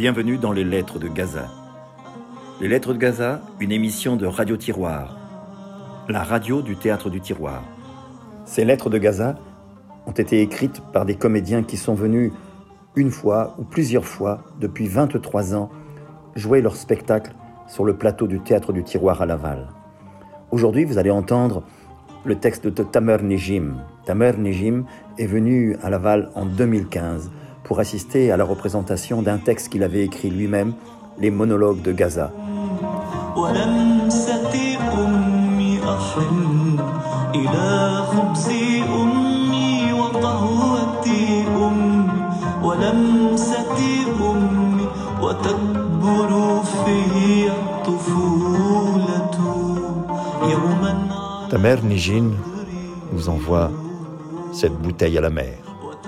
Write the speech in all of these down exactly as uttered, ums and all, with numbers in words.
Bienvenue dans les Lettres de Gaza. Les Lettres de Gaza, une émission de Radio Tiroir, la radio du Théâtre du Tiroir. Ces Lettres de Gaza ont été écrites par des comédiens qui sont venus une fois ou plusieurs fois depuis vingt-trois ans jouer leur spectacle sur le plateau du Théâtre du Tiroir à Laval. Aujourd'hui, vous allez entendre le texte de Tamer Nejim. Tamer Nejim est venu à Laval en deux mille quinze pour assister à la représentation d'un texte qu'il avait écrit lui-même, les monologues de Gaza. Tamer Nejim nous envoie cette bouteille à la mer.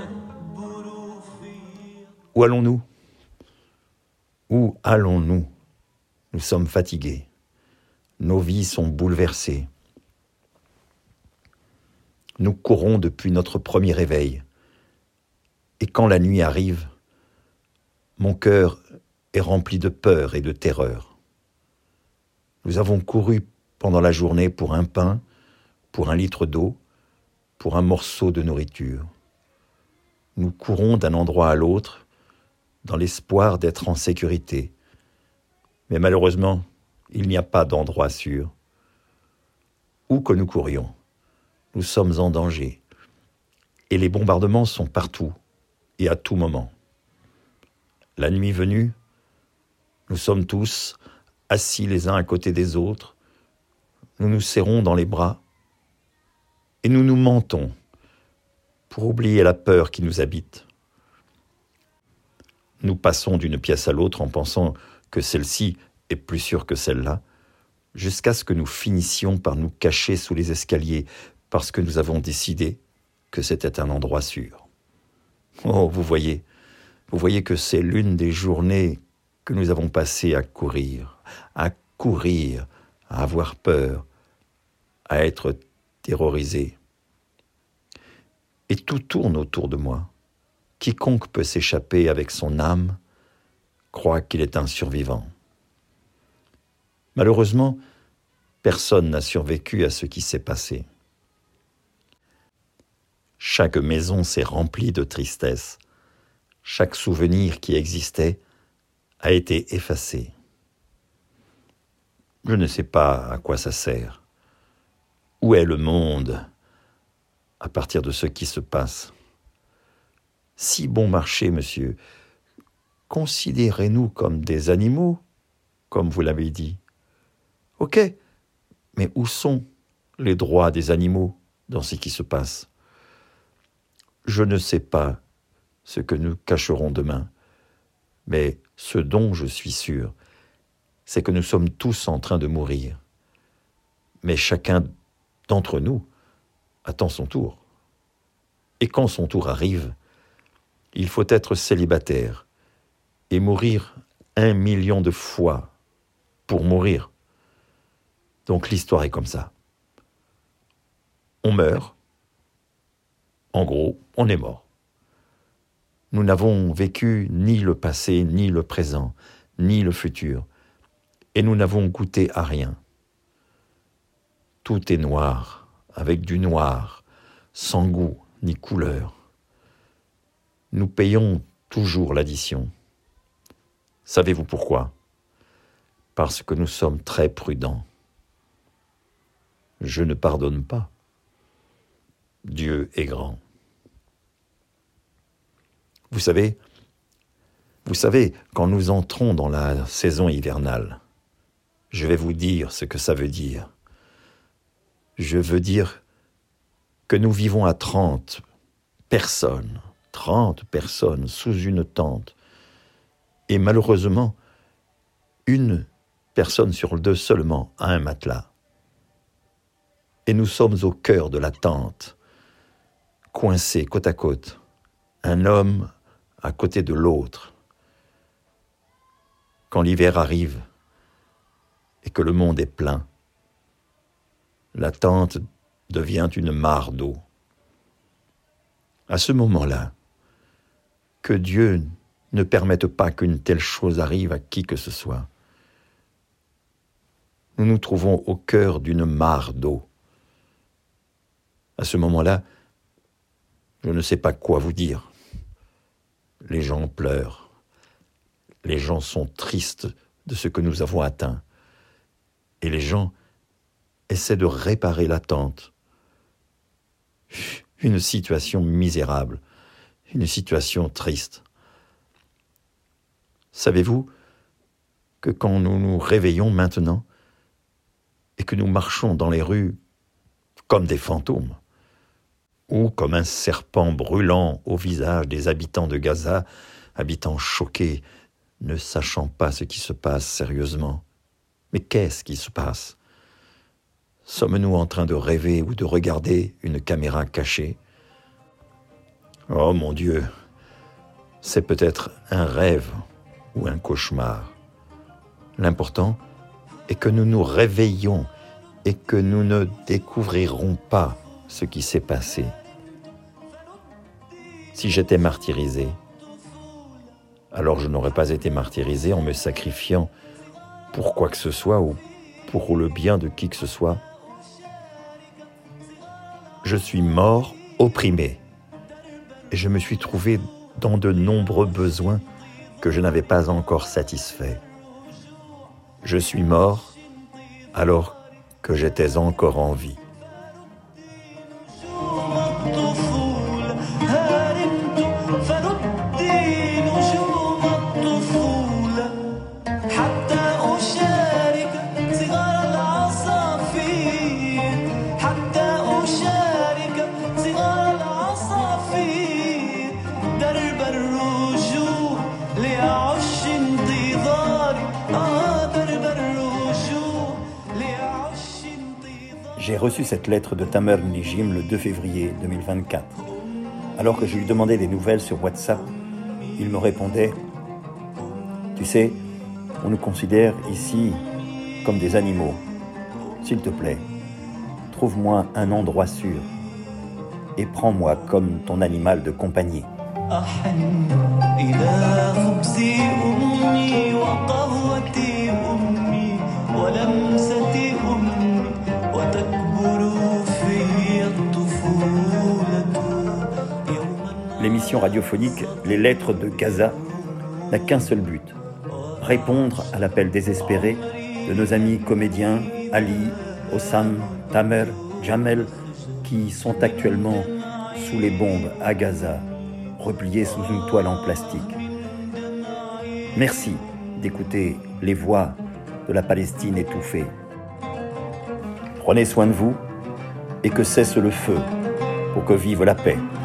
Où allons-nous ? Où allons-nous ? Nous sommes fatigués. Nos vies sont bouleversées. Nous courons depuis notre premier réveil. Et quand la nuit arrive, mon cœur est rempli de peur et de terreur. Nous avons couru pendant la journée pour un pain, pour un litre d'eau, pour un morceau de nourriture. Nous courons d'un endroit à l'autre, dans l'espoir d'être en sécurité. Mais malheureusement, il n'y a pas d'endroit sûr. Où que nous courions, nous sommes en danger. Et les bombardements sont partout et à tout moment. La nuit venue, nous sommes tous assis les uns à côté des autres. Nous nous serrons dans les bras et nous nous mentons pour oublier la peur qui nous habite. Nous passons d'une pièce à l'autre en pensant que celle-ci est plus sûre que celle-là, jusqu'à ce que nous finissions par nous cacher sous les escaliers parce que nous avons décidé que c'était un endroit sûr. Oh, vous voyez, vous voyez que c'est l'une des journées que nous avons passées à courir, à courir, à avoir peur, à être terrorisés. Et tout tourne autour de moi. Quiconque peut s'échapper avec son âme croit qu'il est un survivant. Malheureusement, personne n'a survécu à ce qui s'est passé. Chaque maison s'est remplie de tristesse. Chaque souvenir qui existait a été effacé. Je ne sais pas à quoi ça sert. Où est le monde à partir de ce qui se passe ? Si bon marché, monsieur, considérez-nous comme des animaux, comme vous l'avez dit. Ok, mais où sont les droits des animaux dans ce qui se passe ? Je ne sais pas ce que nous cacherons demain, mais ce dont je suis sûr, c'est que nous sommes tous en train de mourir. Mais chacun d'entre nous attend son tour. Et quand son tour arrive, il faut être célibataire et mourir un million de fois pour mourir. Donc l'histoire est comme ça. On meurt. En gros, on est mort. Nous n'avons vécu ni le passé, ni le présent, ni le futur. Et nous n'avons goûté à rien. Tout est noir, avec du noir, sans goût ni couleur. Nous payons toujours l'addition. Savez-vous pourquoi ? Parce que nous sommes très prudents. Je ne pardonne pas. Dieu est grand. Vous savez, vous savez, quand nous entrons dans la saison hivernale, je vais vous dire ce que ça veut dire. Je veux dire que nous vivons à trente personnes, trente personnes sous une tente. Et malheureusement, une personne sur deux seulement a un matelas. Et nous sommes au cœur de la tente, coincés côte à côte, un homme à côté de l'autre. Quand l'hiver arrive et que le monde est plein, la tente devient une mare d'eau. À ce moment-là, que Dieu ne permettent pas qu'une telle chose arrive à qui que ce soit. Nous nous trouvons au cœur d'une mare d'eau. À ce moment-là, je ne sais pas quoi vous dire. Les gens pleurent. Les gens sont tristes de ce que nous avons atteint. Et les gens essaient de réparer l'attente. Une situation misérable, une situation triste. Savez-vous que quand nous nous réveillons maintenant et que nous marchons dans les rues comme des fantômes, ou comme un serpent brûlant au visage des habitants de Gaza, habitants choqués, ne sachant pas ce qui se passe sérieusement. Mais qu'est-ce qui se passe ? Sommes-nous en train de rêver ou de regarder une caméra cachée ? Oh mon Dieu, c'est peut-être un rêve ou un cauchemar. L'important est que nous nous réveillions et que nous ne découvrirons pas ce qui s'est passé. Si j'étais martyrisé, alors je n'aurais pas été martyrisé en me sacrifiant pour quoi que ce soit ou pour le bien de qui que ce soit. Je suis mort opprimé et je me suis trouvé dans de nombreux besoins que je n'avais pas encore satisfaits. Je suis mort alors que j'étais encore en vie. J'ai reçu cette lettre de Tamer Nijim le deux février deux mille vingt-quatre. Alors que je lui demandais des nouvelles sur WhatsApp, il me répondait « Tu sais, on nous considère ici comme des animaux. S'il te plaît, trouve-moi un endroit sûr et prends-moi comme ton animal de compagnie. » L'émission radiophonique Les Lettres de Gaza n'a qu'un seul but, répondre à l'appel désespéré de nos amis comédiens Ali, Hossam, Tamer, Jamel, qui sont actuellement sous les bombes à Gaza, repliés sous une toile en plastique. Merci d'écouter les voix de la Palestine étouffée. Prenez soin de vous et que cesse le feu pour que vive la paix.